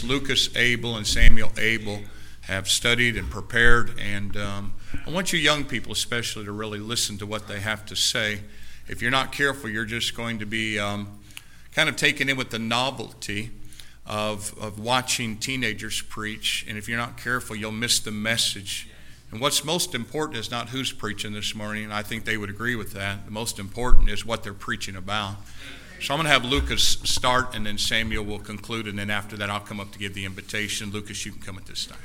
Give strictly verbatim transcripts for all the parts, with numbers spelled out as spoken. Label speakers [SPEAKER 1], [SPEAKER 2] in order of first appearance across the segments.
[SPEAKER 1] Lucas Abel and Samuel Abel have studied and prepared, and um, I want you young people especially to really listen to what they have to say. If you're not careful, you're just going to be um, kind of taken in with the novelty of, of watching teenagers preach, and if you're not careful, you'll miss the message. And what's most important is not who's preaching this morning, and I think they would agree with that. The most important is what they're preaching about. So I'm going to have Lucas start, and then Samuel will conclude, and then after that I'll come up to give the invitation. Lucas, you can come at this time.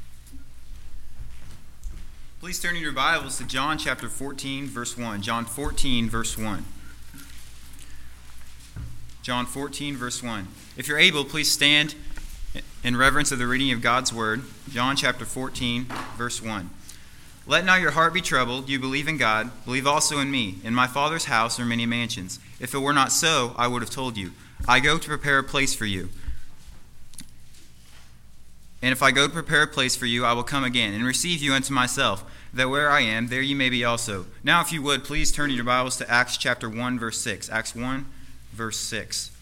[SPEAKER 2] Please turn in your Bibles to John chapter fourteen, verse one. John fourteen, verse one. John fourteen, verse one. If you're able, please stand in reverence of the reading of God's Word. John chapter fourteen, verse one. Let not your heart be troubled. You believe in God. Believe also in me. In my Father's house are many mansions. If it were not so, I would have told you. I go to prepare a place for you. And if I go to prepare a place for you, I will come again and receive you unto myself, that where I am, there you may be also. Now, if you would, please turn your Bibles to Acts chapter one, verse six. Acts one, verse six.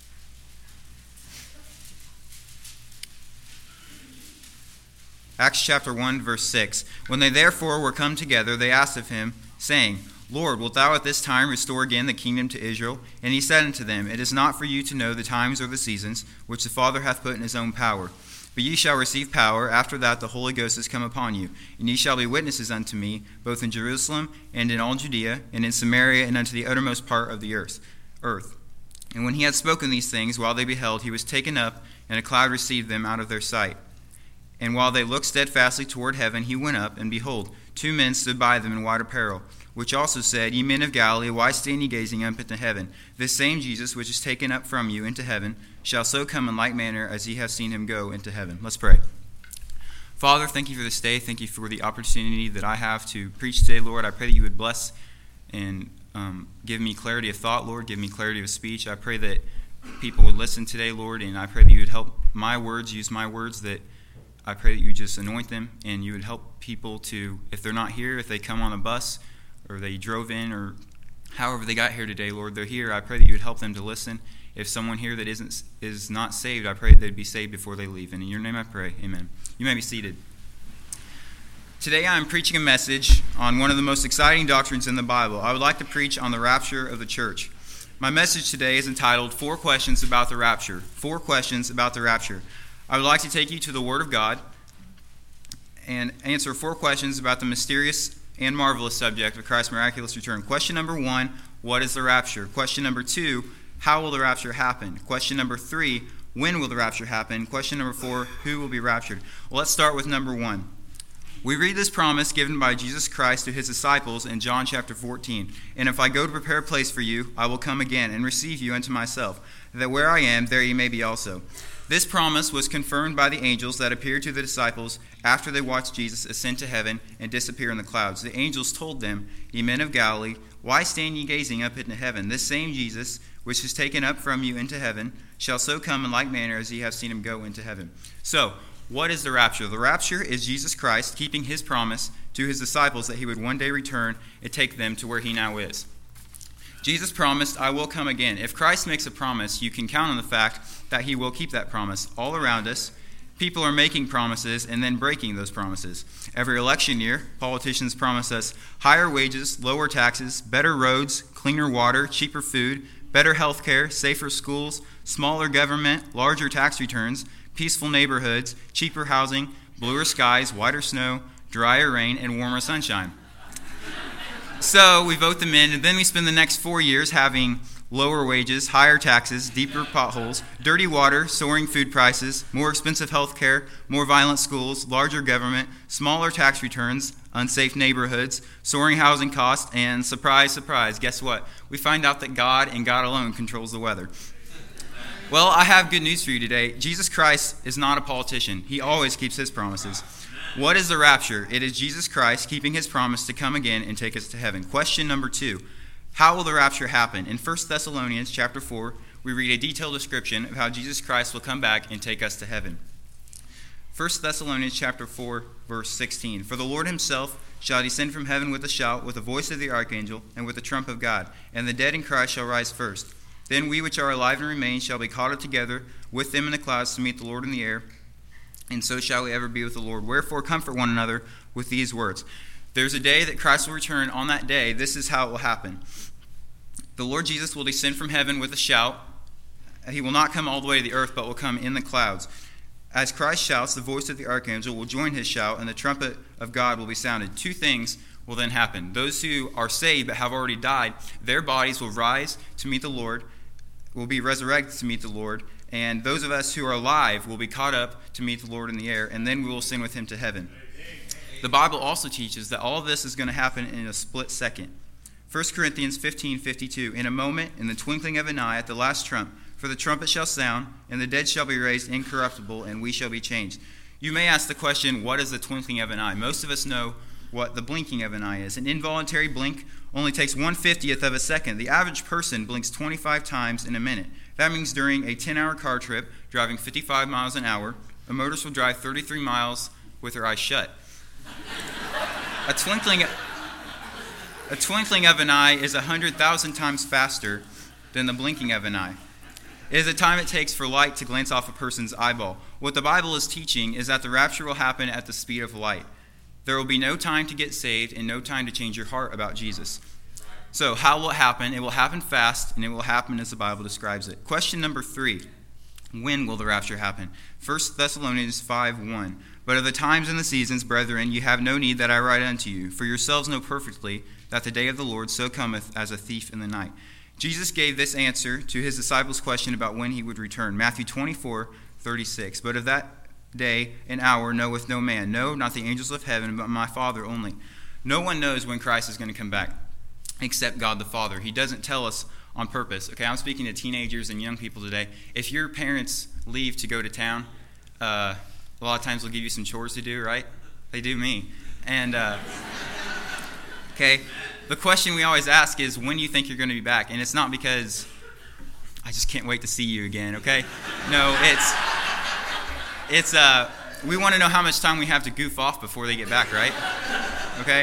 [SPEAKER 2] Acts chapter one, verse six. When they therefore were come together, they asked of him, saying, Lord, wilt thou at this time restore again the kingdom to Israel? And he said unto them, It is not for you to know the times or the seasons, which the Father hath put in his own power. But ye shall receive power, after that the Holy Ghost is come upon you. And ye shall be witnesses unto me, both in Jerusalem, and in all Judea, and in Samaria, and unto the uttermost part of the earth. earth. And when he had spoken these things, while they beheld, he was taken up, and a cloud received them out of their sight. And while they looked steadfastly toward heaven, he went up, and behold, two men stood by them in white apparel, which also said, Ye men of Galilee, why stand ye gazing up into heaven? This same Jesus, which is taken up from you into heaven, shall so come in like manner as ye have seen him go into heaven. Let's pray. Father, thank you for this day. Thank you for the opportunity that I have to preach today, Lord. I pray that you would bless and um, give me clarity of thought, Lord. Give me clarity of speech. I pray that people would listen today, Lord, and I pray that you would help my words, use my words, that I pray that you just anoint them, and you would help people to, if they're not here, if they come on a bus, or they drove in, or however they got here today, Lord, they're here. I pray that you would help them to listen. If someone here that isn't is not saved, I pray that they'd be saved before they leave. And in your name I pray, amen. You may be seated. Today I am preaching a message on one of the most exciting doctrines in the Bible. I would like to preach on the rapture of the church. My message today is entitled, Four Questions About the Rapture. Four Questions About the Rapture. I would like to take you to the Word of God and answer four questions about the mysterious and marvelous subject of Christ's miraculous return. Question number one, what is the rapture? Question number two, how will the rapture happen? Question number three, when will the rapture happen? Question number four, who will be raptured? Well, let's start with number one. We read this promise given by Jesus Christ to his disciples in John chapter fourteen. And if I go to prepare a place for you, I will come again and receive you unto myself, that where I am, there ye may be also. This promise was confirmed by the angels that appeared to the disciples after they watched Jesus ascend to heaven and disappear in the clouds. The angels told them, Ye men of Galilee, why stand ye gazing up into heaven? This same Jesus, which is taken up from you into heaven, shall so come in like manner as ye have seen him go into heaven. So, what is the rapture? The rapture is Jesus Christ keeping his promise to his disciples that he would one day return and take them to where he now is. Jesus promised, I will come again. If Christ makes a promise, you can count on the fact that he will keep that promise. All around us, people are making promises and then breaking those promises. Every election year, politicians promise us higher wages, lower taxes, better roads, cleaner water, cheaper food, better health care, safer schools, smaller government, larger tax returns, peaceful neighborhoods, cheaper housing, bluer skies, whiter snow, drier rain, and warmer sunshine. So we vote them in, and then we spend the next four years having lower wages, higher taxes, deeper potholes, dirty water, soaring food prices, more expensive health care, more violent schools, larger government, smaller tax returns, unsafe neighborhoods, soaring housing costs, and surprise, surprise, guess what? We find out that God and God alone controls the weather. Well, I have good news for you today. Jesus Christ is not a politician. He always keeps his promises. What is the rapture? It is Jesus Christ keeping his promise to come again and take us to heaven. Question number two, how will the rapture happen? In First Thessalonians chapter four, we read a detailed description of how Jesus Christ will come back and take us to heaven. First Thessalonians chapter four, verse sixteen. For the Lord himself shall descend from heaven with a shout, with the voice of the archangel, and with the trump of God. And the dead in Christ shall rise first. Then we which are alive and remain shall be caught up together with them in the clouds to meet the Lord in the air, and so shall we ever be with the Lord. Wherefore comfort one another with these words. There's a day that Christ will return. On that day, this is how it will happen. The Lord Jesus will descend from heaven with a shout. He will not come all the way to the earth, but will come in the clouds. As Christ shouts, the voice of the archangel will join his shout, and the trumpet of God will be sounded. Two things will then happen. Those who are saved but have already died, their bodies will rise to meet the Lord, will be resurrected to meet the Lord, and those of us who are alive will be caught up to meet the Lord in the air, and then we will ascend with him to heaven. The Bible also teaches that all of this is going to happen in a split second. First Corinthians fifteen fifty-two, in a moment, in the twinkling of an eye, at the last trump, for the trumpet shall sound, and the dead shall be raised incorruptible, and we shall be changed. You may ask the question, what is the twinkling of an eye? Most of us know what the blinking of an eye is. An involuntary blink only takes one fiftieth of a second. The average person blinks twenty-five times in a minute. That means during a ten-hour car trip, driving fifty-five miles an hour, a motorist will drive thirty-three miles with her eyes shut. A twinkling, a twinkling of an eye is one hundred thousand times faster than the blinking of an eye. It is the time it takes for light to glance off a person's eyeball. What the Bible is teaching is that the rapture will happen at the speed of light. There will be no time to get saved and no time to change your heart about Jesus. So how will it happen? It will happen fast, and it will happen as the Bible describes it. Question number three, when will the rapture happen? First Thessalonians five one. But of the times and the seasons, brethren, you have no need that I write unto you, for yourselves know perfectly that the day of the Lord so cometh as a thief in the night. Jesus gave this answer to his disciples' question about when he would return. Matthew twenty-four thirty-six. But of that day and hour knoweth no man, no, not the angels of heaven, but my Father only. No one knows when Christ is going to come back, except God the Father. He doesn't tell us on purpose. Okay, I'm speaking to teenagers and young people today. If your parents leave to go to town, uh, a lot of times they'll give you some chores to do, right? They do me. And, uh, okay, the question we always ask is, when do you think you're going to be back? And it's not because I just can't wait to see you again, okay? No, it's, it's, uh, we want to know how much time we have to goof off before they get back, right? Okay?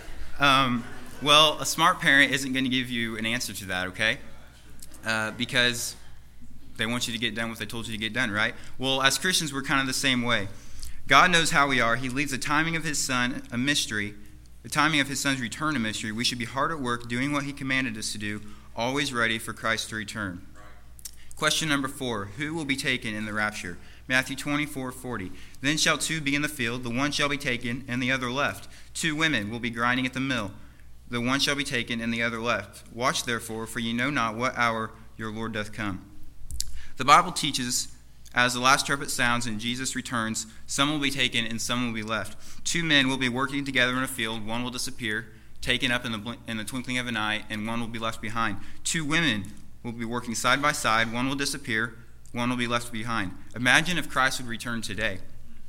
[SPEAKER 2] Um, well, a smart parent isn't going to give you an answer to that, okay? Uh, because they want you to get done what they told you to get done, right? Well, as Christians, we're kind of the same way. God knows how we are. He leaves the timing of his Son a mystery, the timing of his Son's return a mystery. We should be hard at work doing what he commanded us to do, always ready for Christ to return. Right. Question number four, who will be taken in the rapture? Matthew twenty-four forty. Then shall two be in the field, the one shall be taken, and the other left. Two women will be grinding at the mill, the one shall be taken, and the other left. Watch therefore, for ye know not what hour your Lord doth come. The Bible teaches, as the last trumpet sounds and Jesus returns, some will be taken and some will be left. Two men will be working together in a field. One will disappear, taken up in the blink, in the twinkling of an eye, and one will be left behind. Two women will be working side by side. One will disappear, one will be left behind. Imagine if Christ would return today.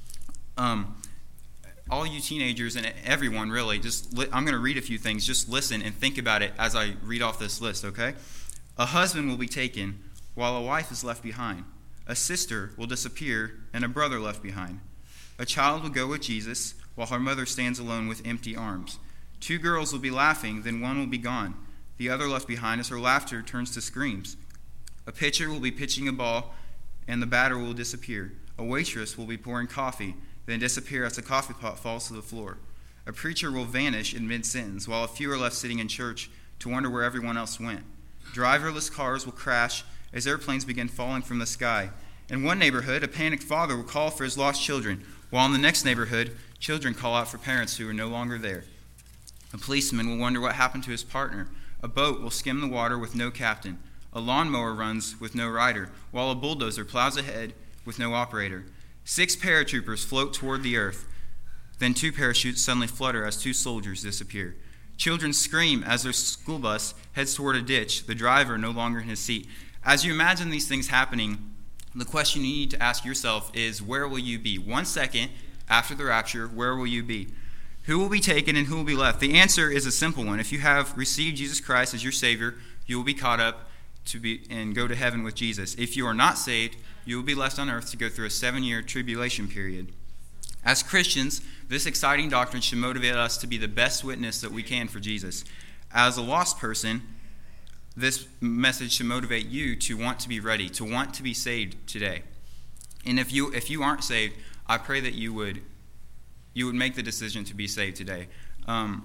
[SPEAKER 2] Um, all you teenagers and everyone really, just li- I'm going to read a few things. Just listen and think about it as I read off this list, okay? A husband will be taken while a wife is left behind. A sister will disappear and a brother left behind. A child will go with Jesus while her mother stands alone with empty arms. Two girls will be laughing, then one will be gone. The other left behind as her laughter turns to screams. A pitcher will be pitching a ball and the batter will disappear. A waitress will be pouring coffee, then disappear as the coffee pot falls to the floor. A preacher will vanish in mid-sentence while a few are left sitting in church to wonder where everyone else went. Driverless cars will crash as airplanes begin falling from the sky. In one neighborhood, a panicked father will call for his lost children, while in the next neighborhood, children call out for parents who are no longer there. A policeman will wonder what happened to his partner. A boat will skim the water with no captain. A lawnmower runs with no rider, while a bulldozer plows ahead with no operator. Six paratroopers float toward the earth. Then two parachutes suddenly flutter as two soldiers disappear. Children scream as their school bus heads toward a ditch, the driver no longer in his seat. As you imagine these things happening, the question you need to ask yourself is, where will you be? One second after the rapture, where will you be? Who will be taken and who will be left? The answer is a simple one. If you have received Jesus Christ as your Savior, you will be caught up to be and go to heaven with Jesus. If you are not saved, you will be left on earth to go through a seven-year tribulation period. As Christians, this exciting doctrine should motivate us to be the best witness that we can for Jesus. As a lost person, this message should motivate you to want to be ready, to want to be saved today. And if you if you aren't saved, I pray that you would you would make the decision to be saved today. Um,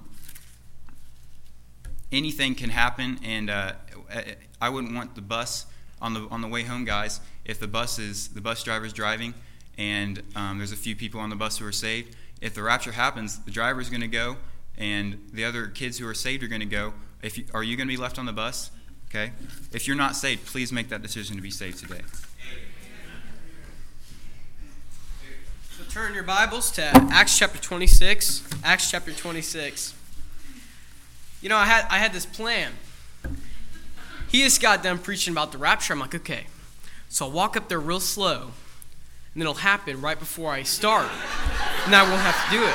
[SPEAKER 2] anything can happen, and uh, I wouldn't want the bus on the on the way home, guys. If the bus is the bus driver's driving, and um, there's a few people on the bus who are saved, if the rapture happens, the driver's going to go, and the other kids who are saved are going to go. If you, are you going to be left on the bus? Okay. If you're not saved, please make that decision to be saved today.
[SPEAKER 3] So turn your Bibles to Acts chapter twenty-six. Acts chapter twenty-six. You know, I had I had this plan. He just got done preaching about the rapture. I'm like, okay, so I'll walk up there real slow, and it'll happen right before I start, and I won't have to do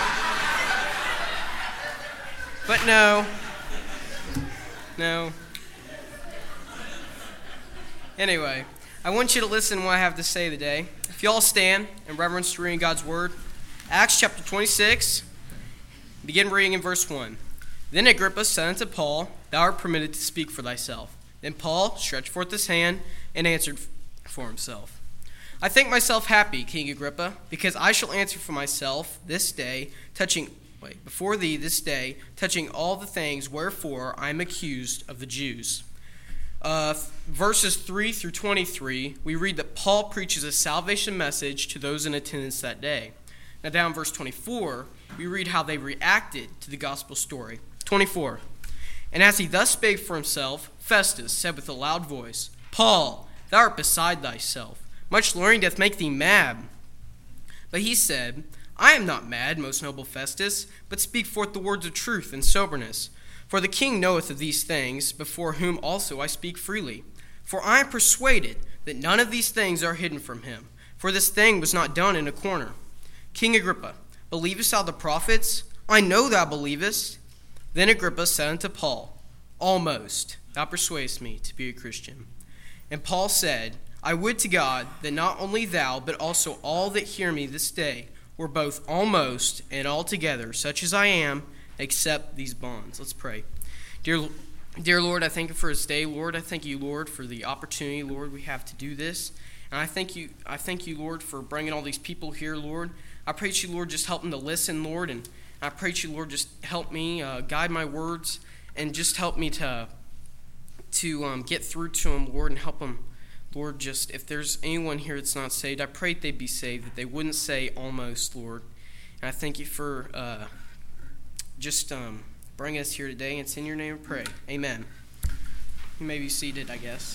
[SPEAKER 3] it. But no, no. Anyway, I want you to listen to what I have to say today. If you all stand in reverence to reading God's Word, Acts chapter twenty-six, begin reading in verse one. Then Agrippa said unto Paul, Thou art permitted to speak for thyself. Then Paul stretched forth his hand and answered for himself. I think myself happy, King Agrippa, because I shall answer for myself this day, touching wait, before thee this day, touching all the things wherefore I am accused of the Jews. Uh, verses three through twenty-three, we read that Paul preaches a salvation message to those in attendance that day. Now down in verse twenty-four, we read how they reacted to the gospel story. twenty-four. And as he thus spake for himself, Festus said with a loud voice, Paul, thou art beside thyself. Much learning doth make thee mad. But he said, I am not mad, most noble Festus, but speak forth the words of truth and soberness. For the king knoweth of these things, before whom also I speak freely. For I am persuaded that none of these things are hidden from him. For this thing was not done in a corner. King Agrippa, believest thou the prophets? I know thou believest. Then Agrippa said unto Paul, Almost thou persuadest me to be a Christian. And Paul said, I would to God that not only thou, but also all that hear me this day, were both almost and altogether such as I am, except these bonds. Let's pray. Dear, dear Lord, I thank you for this day. Lord, I thank you, Lord, for the opportunity, Lord, we have to do this. And I thank you, I thank you, Lord, for bringing all these people here, Lord. I pray that you, Lord, just help them to listen, Lord, and I pray that you, Lord, just help me uh, guide my words and just help me to to um, get through to them, Lord, and help them, Lord, just if there's anyone here that's not saved, I pray that they'd be saved, that they wouldn't say almost, Lord. And I thank you for uh, just um, bringing us here today, and it's in your name we pray. Amen. You may be seated, I guess.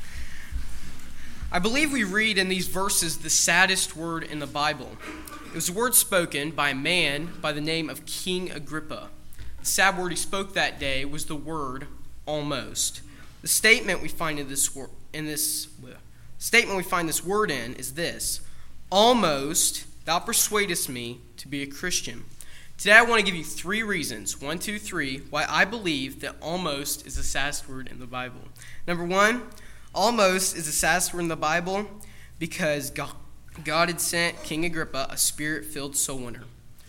[SPEAKER 3] I believe we read in these verses the saddest word in the Bible. It was a word spoken by a man by the name of King Agrippa. The sad word he spoke that day was the word almost. The statement we find in this word in this well, statement we find this word in is this: almost thou persuadest me to be a Christian. Today I want to give you three reasons, one, two, three, why I believe that almost is the saddest word in the Bible. Number one, almost is the saddest word in the Bible because God, God had sent King Agrippa a spirit-filled soul winner.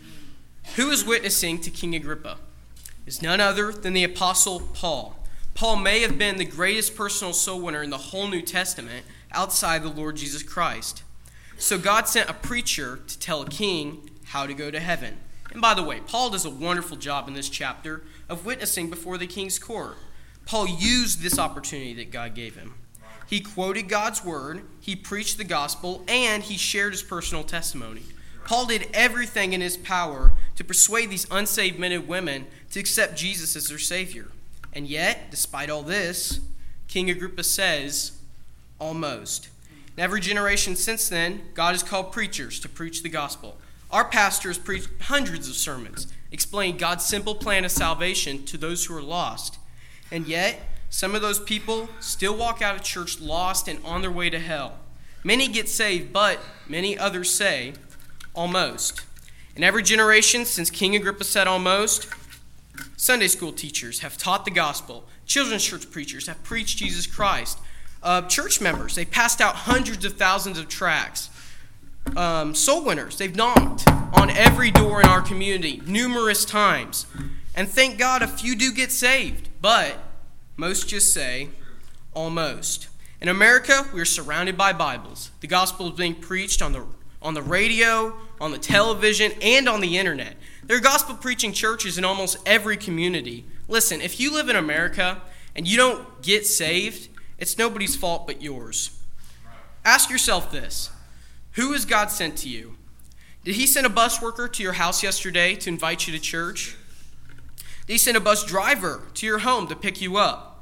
[SPEAKER 3] Who is witnessing to King Agrippa? Is none other than the Apostle Paul. Paul may have been the greatest personal soul winner in the whole New Testament outside the Lord Jesus Christ. So God sent a preacher to tell a king how to go to heaven. And by the way, Paul does a wonderful job in this chapter of witnessing before the king's court. Paul used this opportunity that God gave him. He quoted God's word, he preached the gospel, and he shared his personal testimony. Paul did everything in his power to persuade these unsaved men and women to accept Jesus as their Savior. And yet, despite all this, King Agrippa says, almost. In every generation since then, God has called preachers to preach the gospel. Our pastor has preached hundreds of sermons explaining God's simple plan of salvation to those who are lost. And yet, some of those people still walk out of church lost and on their way to hell. Many get saved, but many others say, almost. In every generation since King Agrippa said almost, Sunday school teachers have taught the gospel. Children's church preachers have preached Jesus Christ. Uh, church members, they passed out hundreds of thousands of tracts. Um, soul winners, they've knocked on every door in our community numerous times. And thank God a few do get saved, but most just say almost. In America, we are surrounded by Bibles. The gospel is being preached on the on the radio, on the television, and on the internet. There are gospel-preaching churches in almost every community. Listen, if you live in America and you don't get saved, it's nobody's fault but yours. Ask yourself this. Who has God sent to you? Did he send a bus worker to your house yesterday to invite you to church? Did he send a bus driver to your home to pick you up?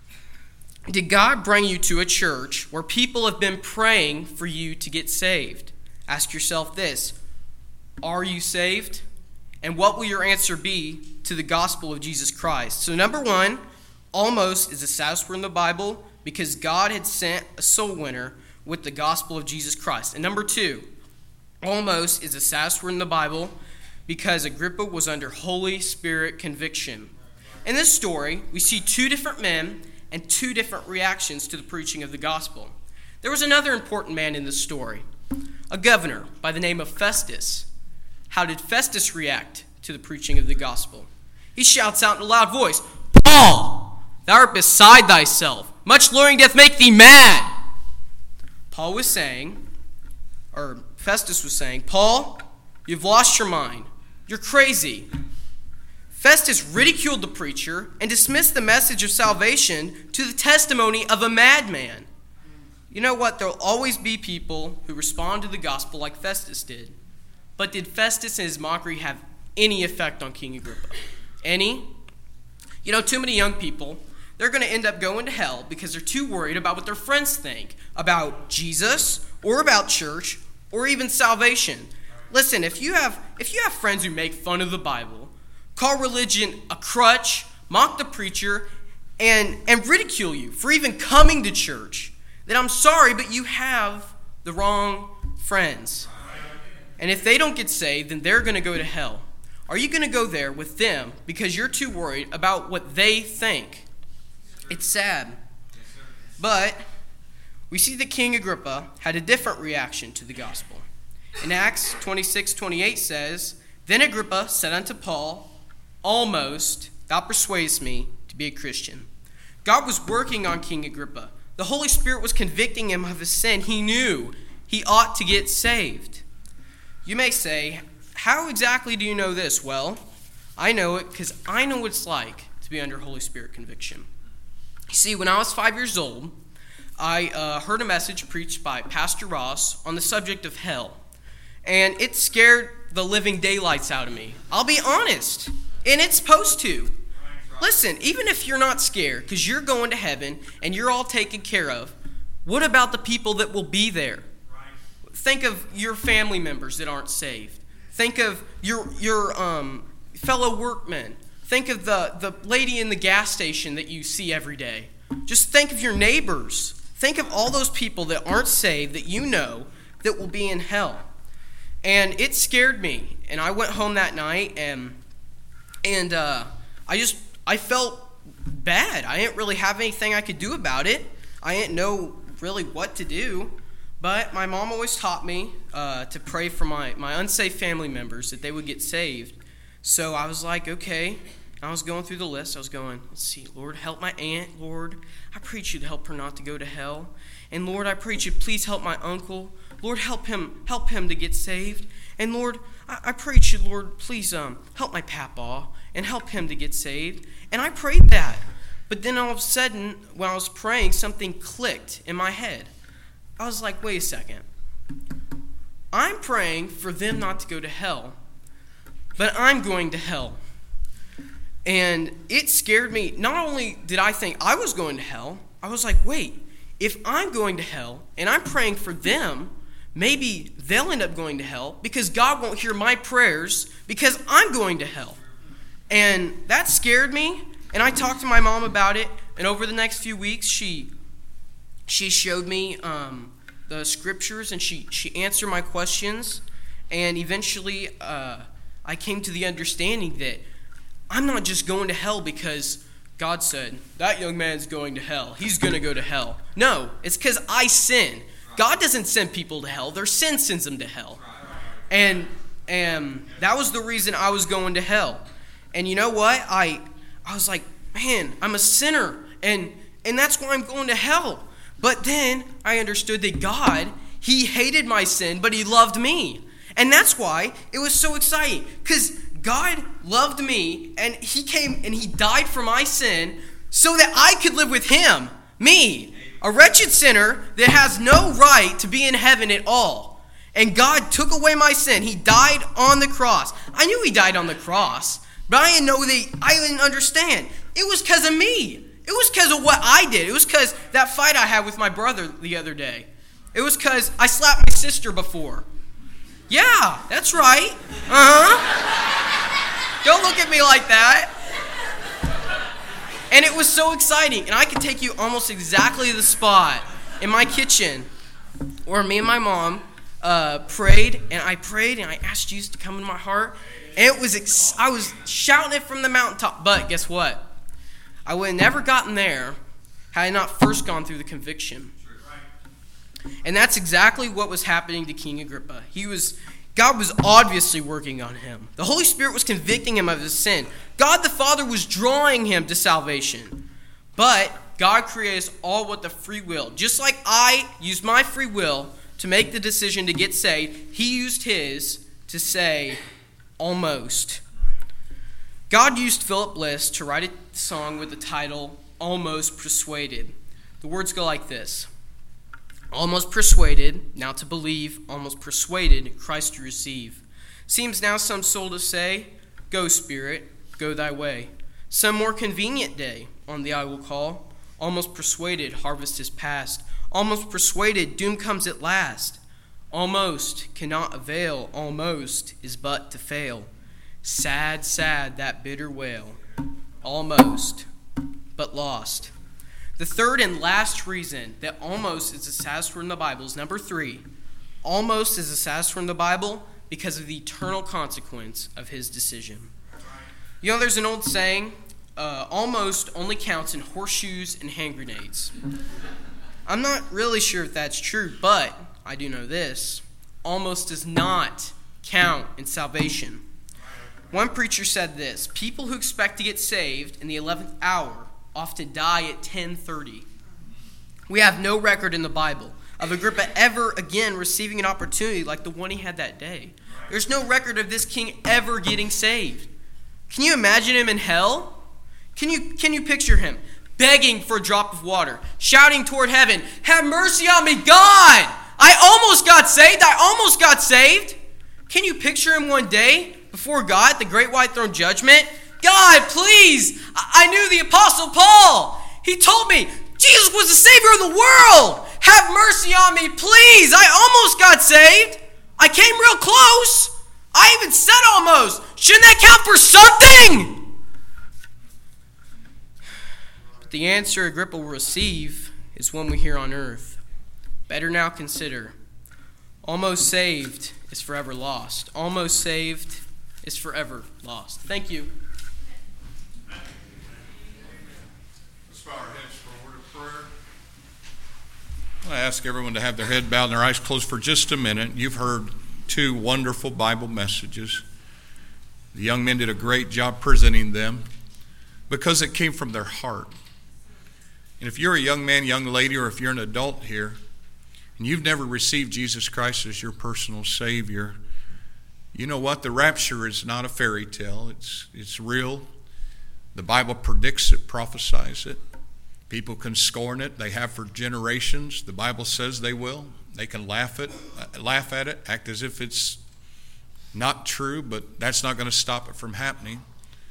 [SPEAKER 3] Did God bring you to a church where people have been praying for you to get saved? Ask yourself this. Are you saved? And what will your answer be to the gospel of Jesus Christ? So number one, almost is the saddest word in the Bible because God had sent a soul winner with the gospel of Jesus Christ. And number two, almost is the saddest word in the Bible because Agrippa was under Holy Spirit conviction. In this story, we see two different men and two different reactions to the preaching of the gospel. There was another important man in this story, a governor by the name of Festus. How did Festus react to the preaching of the gospel? He shouts out in a loud voice, Paul, thou art beside thyself. Much luring doth make thee mad. Paul was saying, or Festus was saying, Paul, you've lost your mind. You're crazy. Festus ridiculed the preacher and dismissed the message of salvation to the testimony of a madman. You know what? There will always be people who respond to the gospel like Festus did. But did Festus and his mockery have any effect on King Agrippa? Any? You know, too many young people, they're going to end up going to hell because they're too worried about what their friends think about Jesus or about church or even salvation. Listen, if you have if you have friends who make fun of the Bible, call religion a crutch, mock the preacher, and, and ridicule you for even coming to church, then I'm sorry, but you have the wrong friends. And if they don't get saved, then they're going to go to hell. Are you going to go there with them because you're too worried about what they think? It's sad. But we see that King Agrippa had a different reaction to the gospel. In Acts twenty-six twenty-eight says, Then Agrippa said unto Paul, Almost thou persuadest me to be a Christian. God was working on King Agrippa. The Holy Spirit was convicting him of his sin. He knew he ought to get saved. You may say, how exactly do you know this? Well, I know it because I know what it's like to be under Holy Spirit conviction. You see, when I was five years old, I uh, heard a message preached by Pastor Ross on the subject of hell. And it scared the living daylights out of me. I'll be honest. And it's supposed to. Listen, even if you're not scared because you're going to heaven and you're all taken care of, what about the people that will be there? Think of your family members that aren't saved. Think of your your um, fellow workmen. Think of the, the lady in the gas station that you see every day. Just think of your neighbors. Think of all those people that aren't saved that you know that will be in hell. And it scared me. And I went home that night and and uh, I just I felt bad. I didn't really have anything I could do about it. I didn't know really what to do. But my mom always taught me uh, to pray for my, my unsafe family members, that they would get saved. So I was like, okay. I was going through the list. I was going, let's see, Lord, help my aunt. Lord, I pray you to help her not to go to hell. And Lord, I pray you please help my uncle. Lord, help him help him to get saved. And Lord, I, I pray you, Lord, please um help my papaw and help him to get saved. And I prayed that. But then all of a sudden, when I was praying, something clicked in my head. I was like, wait a second. I'm praying for them not to go to hell, but I'm going to hell. And it scared me. Not only did I think I was going to hell, I was like, wait, if I'm going to hell and I'm praying for them, maybe they'll end up going to hell because God won't hear my prayers because I'm going to hell. And that scared me. And I talked to my mom about it. And over the next few weeks, she she showed me um, the scriptures and she, she answered my questions. And eventually, uh, I came to the understanding that I'm not just going to hell because God said, that young man's going to hell. He's going to go to hell. No, it's because I sin. God doesn't send people to hell. Their sin sends them to hell. And and that was the reason I was going to hell. And you know what? I I was like, man, I'm a sinner. And, and that's why I'm going to hell. But then I understood that God, He hated my sin, but he loved me. And that's why it was so exciting, because God loved me, and he came and he died for my sin so that I could live with him, me, a wretched sinner that has no right to be in heaven at all. And God took away my sin. He died on the cross. I knew he died on the cross, but I didn't know that, I didn't understand. It was because of me. It was because of what I did. It was because that fight I had with my brother the other day. It was because I slapped my sister before. Yeah, that's right. Uh-huh. Don't look at me like that. And it was so exciting. And I could take you almost exactly to the spot in my kitchen where me and my mom uh, prayed. And I prayed and I asked Jesus to come into my heart. And it was ex- I was shouting it from the mountaintop. But guess what? I would have never gotten there had I not first gone through the conviction. And that's exactly what was happening to King Agrippa. He was, God was obviously working on him. The Holy Spirit was convicting him of his sin. God the Father was drawing him to salvation. But God created us all with the free will. Just like I used my free will to make the decision to get saved, he used his to say, almost. God used Philip Bliss to write a song with the title, Almost Persuaded. The words go like this. Almost persuaded, now to believe, almost persuaded, Christ to receive. Seems now some soul to say, go, Spirit, go thy way. Some more convenient day on thee I will call. Almost persuaded, harvest is past. Almost persuaded, doom comes at last. Almost cannot avail, almost is but to fail. Sad, sad, that bitter wail. Almost, but lost. The third and last reason that almost is the saddest word in the Bible is number three. Almost is the saddest word in the Bible because of the eternal consequence of his decision. You know, there's an old saying, uh, almost only counts in horseshoes and hand grenades. I'm not really sure if that's true, but I do know this. Almost does not count in salvation. One preacher said this, people who expect to get saved in the eleventh hour often die at ten thirty. We have no record in the Bible of Agrippa ever again receiving an opportunity like the one he had that day. There's no record of this king ever getting saved. Can you imagine him in hell? Can you, can you picture him begging for a drop of water, shouting toward heaven, have mercy on me, God! I almost got saved. I almost got saved. Can you picture him one day before God, the great white throne judgment? God, please, I knew the Apostle Paul. He told me Jesus was the Savior of the world. Have mercy on me, please. I almost got saved. I came real close. I even said almost. Shouldn't that count for something? But the answer Agrippa will receive is one we hear on earth. Better now consider. Almost saved is forever lost. Almost saved is forever lost. Thank you.
[SPEAKER 1] Our heads for a word of prayer. I ask everyone to have their head bowed and their eyes closed for just a minute. You've heard two wonderful Bible messages. The young men did a great job presenting them because it came from their heart. And if you're a young man, young lady, or if you're an adult here, and you've never received Jesus Christ as your personal Savior, you know what? The rapture is not a fairy tale. It's, it's real. The Bible predicts it, prophesies it. People can scorn it. They have for generations. The Bible says they will. They can laugh it, uh, laugh at it, act as if it's not true, but that's not going to stop it from happening.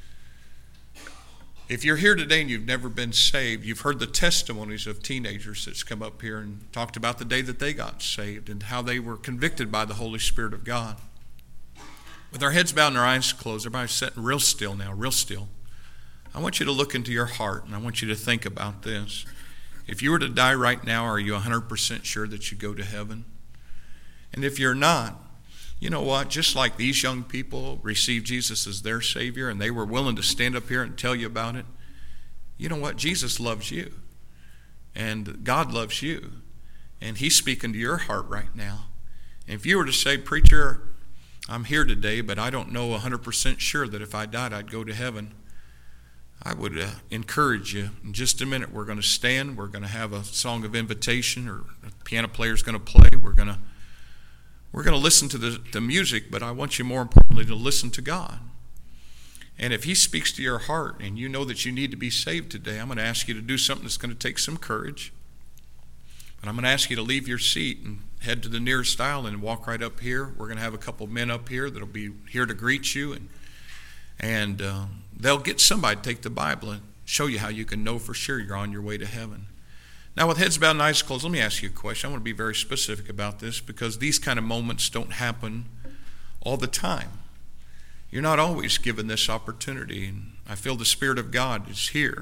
[SPEAKER 1] If you're here today and you've never been saved, you've heard the testimonies of teenagers that's come up here and talked about the day that they got saved and how they were convicted by the Holy Spirit of God. With our heads bowed and our eyes closed, everybody's sitting real still now, real still. I want you to look into your heart, and I want you to think about this. If you were to die right now, are you one hundred percent sure that you go to heaven? And if you're not, you know what? Just like these young people received Jesus as their Savior, and they were willing to stand up here and tell you about it, you know what? Jesus loves you, and God loves you, and He's speaking to your heart right now. And if you were to say, preacher, I'm here today, but I don't know one hundred percent sure that if I died, I'd go to heaven, I would uh, encourage you. In just a minute, we're going to stand. We're going to have a song of invitation, or a piano player's going to play. We're going to we're going to listen to the, the music, but I want you more importantly to listen to God. And if he speaks to your heart and you know that you need to be saved today, I'm going to ask you to do something that's going to take some courage. But I'm going to ask you to leave your seat and head to the nearest aisle and walk right up here. We're going to have a couple of men up here that'll be here to greet you, and and uh, they'll get somebody to take the Bible and show you how you can know for sure you're on your way to heaven. Now, with heads bowed and eyes closed, let me ask you a question. I want to be very specific about this, because these kind of moments don't happen all the time. You're not always given this opportunity, and I feel the Spirit of God is here.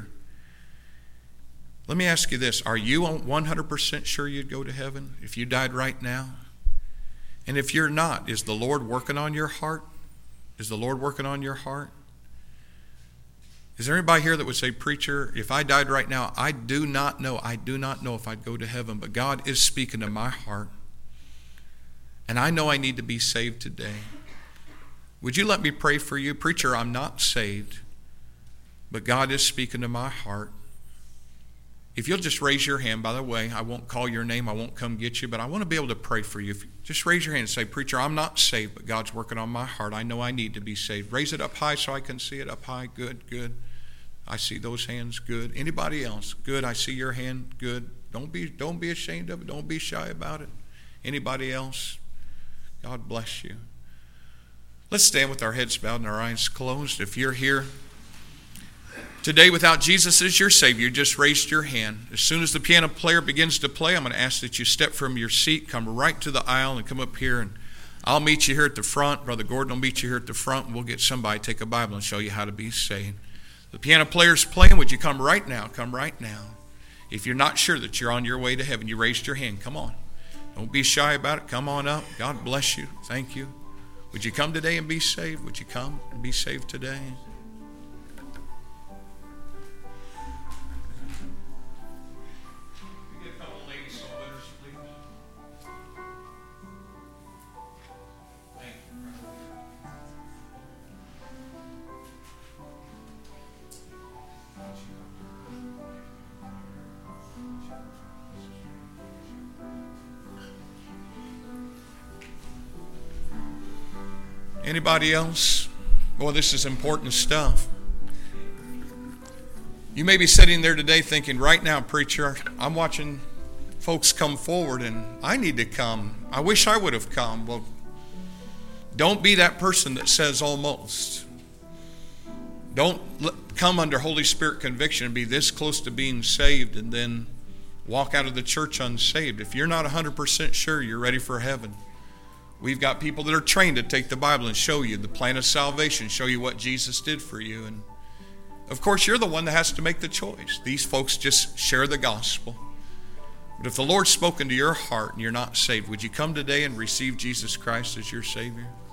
[SPEAKER 1] Let me ask you this. Are you one hundred percent sure you'd go to heaven if you died right now? And if you're not, is the Lord working on your heart? Is the Lord working on your heart? Is there anybody here that would say, preacher, if I died right now, I do not know, I do not know if I'd go to heaven, but God is speaking to my heart, and I know I need to be saved today. Would you let me pray for you? Preacher, I'm not saved, but God is speaking to my heart. If you'll just raise your hand, by the way, I won't call your name, I won't come get you, but I want to be able to pray for you. If you just raise your hand and say, preacher, I'm not saved, but God's working on my heart. I know I need to be saved. Raise it up high so I can see it up high. Good, good. I see those hands. Good. Anybody else? Good. I see your hand. Good. Don't be, don't be ashamed of it. Don't be shy about it. Anybody else? God bless you. Let's stand with our heads bowed and our eyes closed. If you're here today without Jesus as your Savior, just raised your hand. As soon as the piano player begins to play, I'm going to ask that you step from your seat, come right to the aisle, and come up here, and I'll meet you here at the front. Brother Gordon will meet you here at the front, and we'll get somebody to take a Bible and show you how to be saved. The piano player's playing. Would you come right now? Come right now. If you're not sure that you're on your way to heaven, you raised your hand. Come on. Don't be shy about it. Come on up. God bless you. Thank you. Would you come today and be saved? Would you come and be saved today? Anybody else? Boy, this is important stuff. You may be sitting there today thinking, right now, preacher, I'm watching folks come forward and I need to come. I wish I would have come. Well, don't be that person that says almost. Don't come under Holy Spirit conviction and be this close to being saved and then walk out of the church unsaved. If you're not one hundred percent sure you're ready for heaven, we've got people that are trained to take the Bible and show you the plan of salvation, show you what Jesus did for you. And of course, you're the one that has to make the choice. These folks just share the gospel. But if the Lord's spoken to your heart and you're not saved, would you come today and receive Jesus Christ as your Savior?